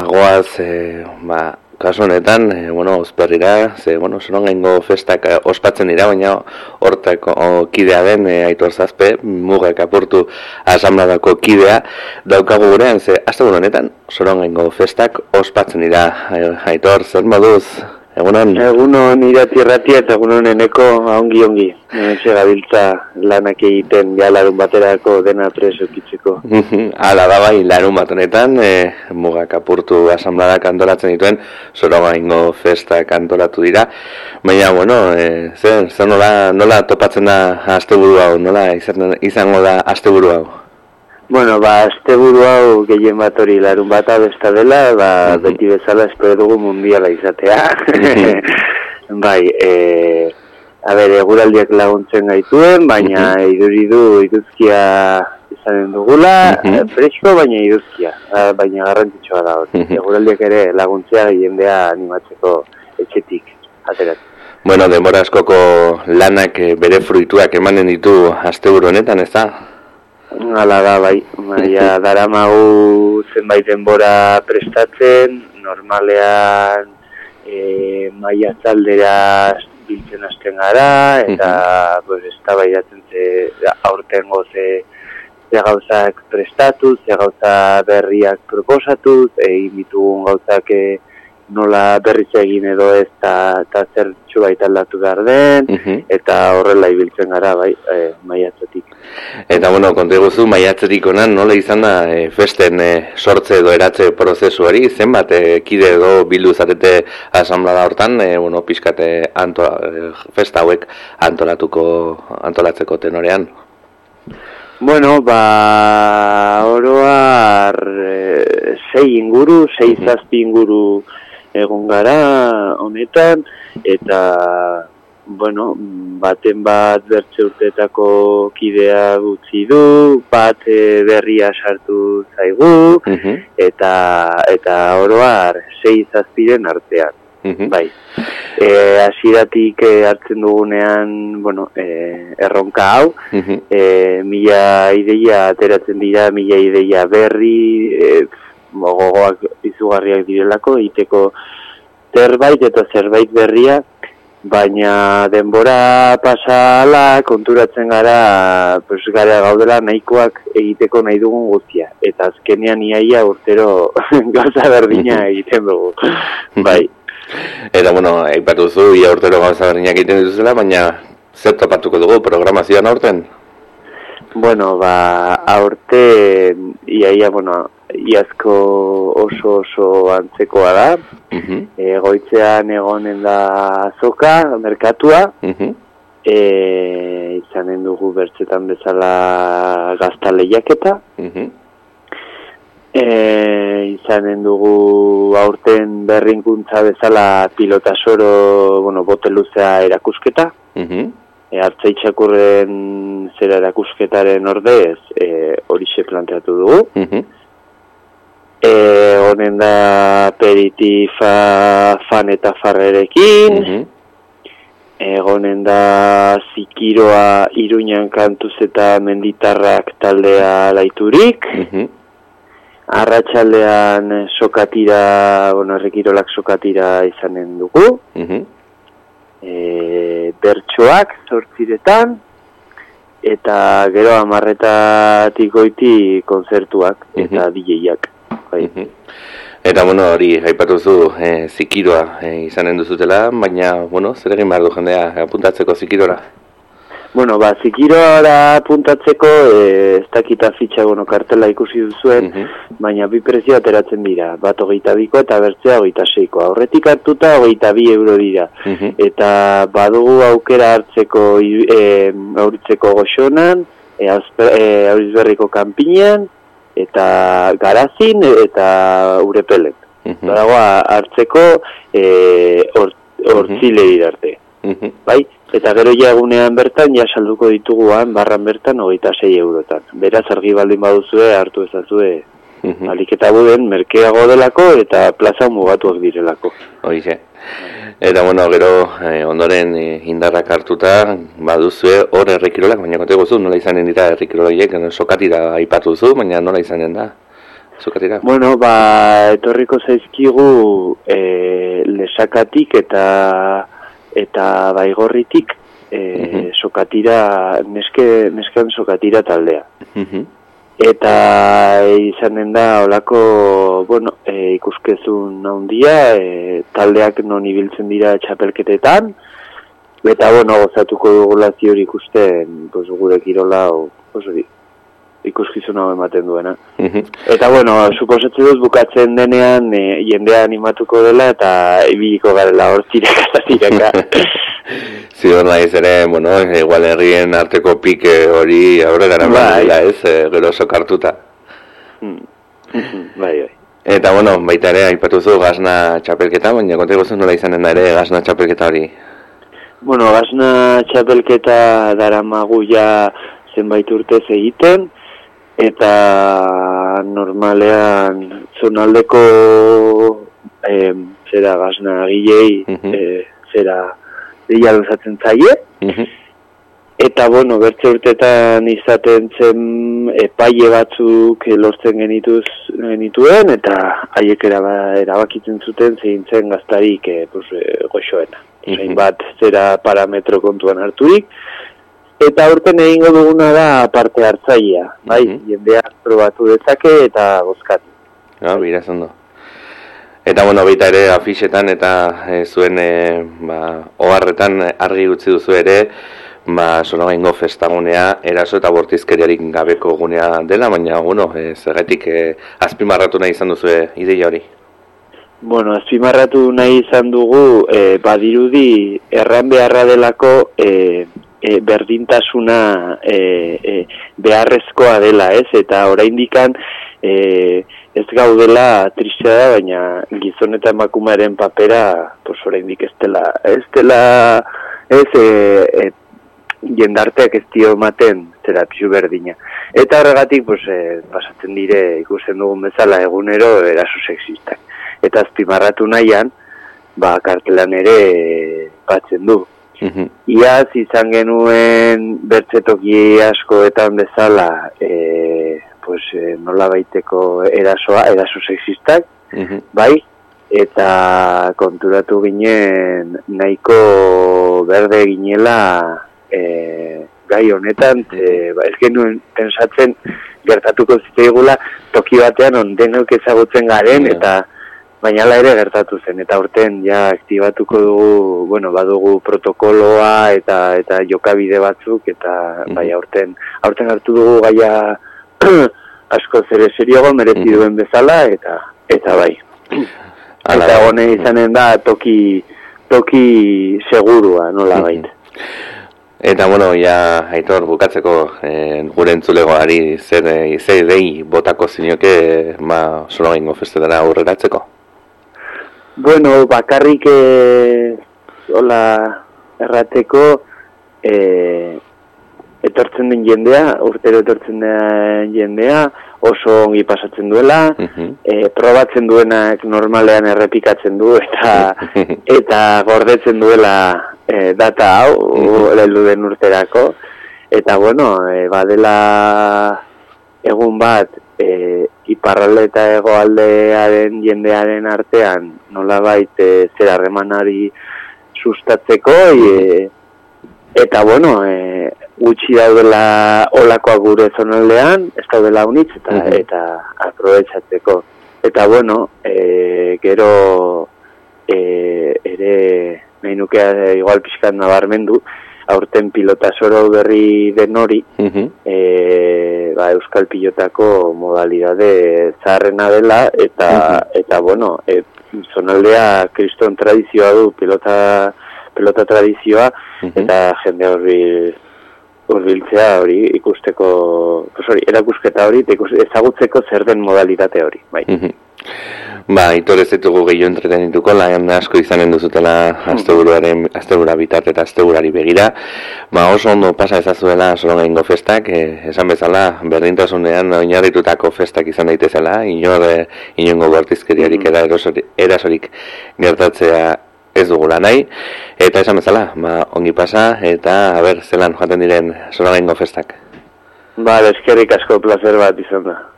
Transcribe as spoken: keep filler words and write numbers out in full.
goaz, e, ba, kasu honetan, e, bueno, Uzperrira, ze, bueno, Sorongaingo festak e, ospatzen dira, baina hortako kidea den, e, Aitor Zazpe, Mugak Apurtu asanbladako kidea, daukagu gurean, ze, astegun honetan, Sorongaingo festak ospatzen dira, Aitor, zer moduz? Egunon? Egunon irati erratia eta egunon eneko ongi ongi. Hementxe gabiltza lanak egiten ja larun baterako dena preso kitzeko. Hala da bai, larun bat honetan, e, Mugak Apurtu asanbladak antolatzen dituen Sorongaingo festak antolatu dira. Baina, bueno, e, zer, zer nola, nola topatzen da asteburu hau, nola izan, izango da asteburu hau? Bueno, ba, asteburu hau gehien bat hori larun bata besta dela, ba, uh-huh. beti bezala espero dugu mundiala izatea. Uh-huh. Bai, e, a ber, eguraldiak laguntzen gaituen, baina uh-huh. iduridu iduzkia izanen dugula, uh-huh. fresko, baina iduzkia, baina garrantzitsua da hori. Uh-huh. Eguraldiak ere laguntzea jendea animatzeko etxetik, ateratzen. Bueno, denbora askoko lanak bere fruituak emanen ditu asteburu honetan, ez da? Hala da, bai. Baina daramagu zenbait denbora prestatzen, normalean e, maiatzaldera biltzen hasten gara, eta uh-huh. pues, eztabaidatzen ze aurtengo ze, ze gauzak prestatuz, ze gauza berriak proposatuz, egin ditugun gauzak e, nola berriz egin edo ez, eta zer txubait aldatu behar den, uh-huh. eta horrela ibiltzen gara, bai, e, maiatzetik. Eta, bueno, konta guzu, maiatzetik onan, nola izan da e, festen e, sortze edo eratze prozesuari, zenbat e, kide edo bildu zatete asanblada hortan, e, bueno, pixkate antola, e, festa hauek antolatuko, antolatzeko tenorean? Bueno, ba, oroar e, sei inguru, sei uh-huh. zazpi inguru egon gara honetan, eta, bueno, baten bat bertze urteetako kidea gutxi du, bat e, berria sartu zaigu, uh-huh. eta eta oroar sei zazpiren artean, uh-huh. bai. E, hasieratik e, hartzen dugunean, bueno, e, erronka hau, uh-huh. e, mila ideia ateratzen dira, mila ideia berri, e, gogoak izugarriak direlako, egiteko zerbait eta zerbait berria, baina denbora pasala konturatzen gara, pues, gara gaudela nahikoak egiteko nahi dugun guztia, eta azkenean iaia urtero gauza berdina egiten dugu, bai. Eta, bueno, aipatu zu, ia urtero gauza berdinak egiten dituzela, baina zer topatuko dugu programazioan aurten? Bueno, ba, aurte, iaia, bueno, iazko oso oso antzekoa da, uh-huh. e, goitzean egonen da azoka, merkatua, uh-huh. e, izanen dugu bertzetan bezala gazta lehiaketa, uh-huh. e, izanen dugu aurten berrinkuntza bezala pilota soro, bueno, bote luzea erakusketa, uh-huh. e, hartzai txakurren zera erakusketaren ordez, e, horixe planteatu dugu, uh-huh. E, honen da aperitifa fan eta farrerekin, uh-huh. egonen da zikiroa Iruñan kantuz eta menditarrak taldea laiturik, uh-huh. arratsaldean sokatira, bueno, errekirolak sokatira izanen dugu, uh-huh. e, bertsoak zortziretan, eta gero hamarretatik goiti kontzertuak eta uh-huh. D J-ak. Bai. Uh-huh. Eta, bueno, hori, aipatuzu e, zikiroa e, izanen duzutela, baina, bueno, zer egin behar du jendea apuntatzeko zikirora? Bueno, ba, zikiroara apuntatzeko e, ez dakita fitxa, bueno, kartela ikusi duzuen, uh-huh. baina bi prezio ateratzen dira, bat hogeita biko eta bertzea hogeita seiko. Aurretik hartuta hogeita bi euro dira. Uh-huh. Eta badugu aukera hartzeko e, auritzeko goxonan, e, e, aurizberriko kanpinean, eta garazin eta urepelen. Uh-huh. Dago hartzeko e, or, ortzile uh-huh. didarte. Uh-huh. Bai? Eta gero ja egunean bertan, ja salduko dituguan, barran bertan, hogeita sei eurotan. Beraz, argi baldin baduzue, hartu ezazue, uh-huh. aliketa buden, merkeago delako eta plaza mugatuak direlako. Hoize. Eta, bueno, gero, eh, ondoren eh, indarrak hartuta, baduzue hor errekirolak, baina konte gozu, nola izanen dira errekiroloiek, sokatira aipatu zu, baina nola izanen da? sokatira? Bueno, ba, etorriko zaizkigu e, lesakatik eta eta baigorritik e, uh-huh. sokatira, neske, nesken sokatira taldea. Uh-huh. Eta e, izanen da olako, bueno, e, ikuskezun handia, e, taldeak non ibiltzen dira txapelketetan, eta, bueno, gozatuko dugula zior ikusten, pues, gure kirola, o, pues, ikuskizun hau ematen duena. Uh-huh. Eta, bueno, suposatzen dut bukatzen denean e, jendea animatuko dela eta ibiliko garela hor tireka eta tireka. Zior naiz ere, bueno, igual herrien arteko pike hori aurrera eraman dela, ez, e, gero sokartuta. Mm. bai, bai. Eta, bueno, baita ere, aipatuzu gazna txapelketa, baina konteko zen nola izanen da ere gazna txapelketa hori? Bueno, gazna txapelketa daramagu ja zenbait urtez egiten, eta normalean zonaldeko eh, zera gazna gilei, uh-huh. eh, zera dira luzatzen zaie, uh-huh. eta bueno, bertze urtetan izaten zen epaile batzuk lortzen genituz, genituen, eta haiek erabakitzen zuten zein zen gaztarik eh, pues, eh, goxoena. Uh-huh. Zein bat zera parametro kontuan harturik, eta urten egingo duguna da parte hartzailea, bai, uh-huh. jendeak probatu dezake eta bozkatu. Ah, bira zondo. Eta, bueno, baita ere, afixetan eta e, zuen e, ba, oharretan argi utzi duzu ere, ba, Sorogaingo festagunea, eraso eta bortizkeriarik gabeko gunea dela, baina, bueno, e, zergatik e, azpimarratu nahi izan duzu ideia hori? Bueno, azpimarratu nahi izan dugu, e, badirudi erran beharra delako e, e, berdintasuna e, e, beharrezkoa dela, ez? Eta oraindikan e, ez gaudela tristea da, baina gizon eta emakumearen papera, pues oraindik ez dela, ez dela, ez e, e, jendarteak ez dio ematen zera pixu berdina. Eta horregatik, pues, e, pasatzen dire ikusten dugun bezala egunero eraso sexistak. Eta azpimarratu nahian, ba, kartelan ere batzen du. Uh-huh. Iaz izan genuen bertzetoki askoetan bezala, e, pues, e, nola baiteko erasoa, eraso sexistak, uh-huh. bai, eta konturatu ginen nahiko berde ginela e, gai honetan, e, ba, ez genuen pensatzen gertatuko zitzaigula toki batean ondenok ezagutzen garen, uh-huh. eta baina ala ere gertatu zen, eta urten ja aktibatuko dugu, bueno, badugu protokoloa eta eta jokabide batzuk, eta mm-hmm. bai aurten, aurten hartu dugu gaia asko zere serioago merezi mm-hmm. duen bezala, eta eta bai. Ala, eta hone izanen da toki, toki segurua, nola mm-hmm. bait. Eta, bueno, ja, Aitor, bukatzeko eh, gure entzulegoari zer eh, dei botako zinioke ma Sorogaingo festetara aurreratzeko? Bueno, bakarrik eh, hola errateko eh, etortzen den jendea, urtero etortzen den jendea, oso ongi pasatzen duela, uh-huh. eh, probatzen duenak normalean errepikatzen du, eta eta gordetzen duela eh, data hau, uh-huh. heldu den urterako, eta bueno, eh, badela egun bat, e, iparralde eta hegoaldearen jendearen artean nolabait e, zer harremanari sustatzeko e, eta bueno, e, gutxi daudela olakoak gure zonaldean, ez daudela unitz eta, uh-huh. eta aprobetsatzeko. Eta bueno, e, gero e, ere nahi nukea igual pixkat nabarmendu, aurten pilota zoro berri den hori, uh-huh. e, ba, Euskal Pilotako modalidade zaharrena dela, eta, uh-huh. eta bueno, e, zonaldea kriston tradizioa du, pilota, pilota tradizioa, uh-huh. eta jende hori urbiltzea hori ikusteko, pues hori, erakusketa hori, ezagutzeko zer den modalitate hori, bai. Uh-huh. Ba, Aitor ez ditugu gehiago entretenituko, lan asko izanen duzutela asteburuaren, astebura bitarte eta asteburari begira. Ba, oso ondo pasa ezazuela Sorogaingo festak, eh, esan bezala, berdintasunean oinarritutako festak izan daitezela, inor, eh, inongo bortizkeriarik mm. erasorik, erasorik gertatzea ez dugula nahi. Eta esan bezala, ba, ongi pasa, eta, a ber, zelan joaten diren Sorogaingo festak. Ba, eskerrik asko placer bat izan da.